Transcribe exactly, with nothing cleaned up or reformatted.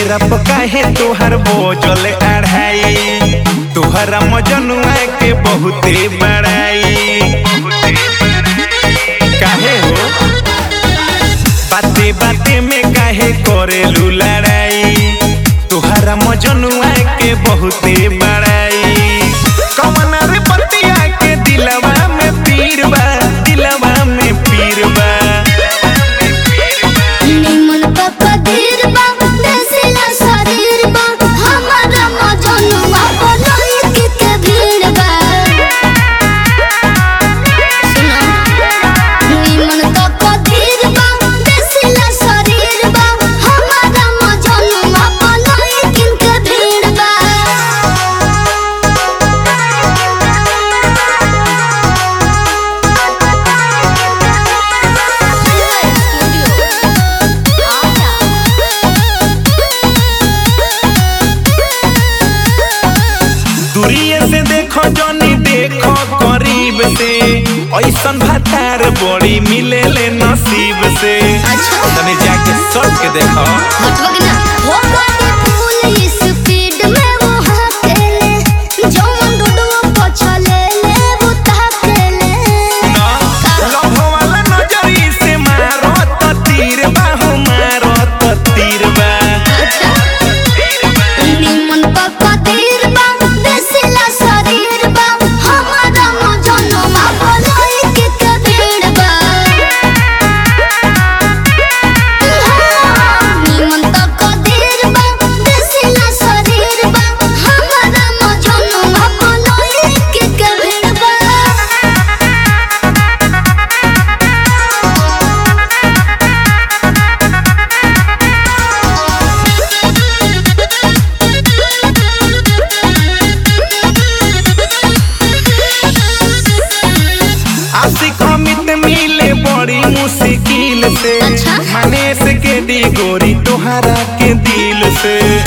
चेहरा पर काहे तोहर बोझल अढ़ाई, तोहरा मजनुआ के बहुते बड़ाई। काहे हो बाते बाते में काहे करेलू लड़ाई, तोहरा मजनुआ के बहुते बड़ाई। कौन रे बतिया के दिलवा में पीर बा, दिलवा में पीर बा। दूरिये से देखो जनी देखो करीब से, ऐसन भातार बड़ी मिले ले नसीब से। अच्छा तने जाके सट के देखो मिले बड़ी मुश्किल से। अच्छा? मने से के दी गोरी तोहरा के दिल से।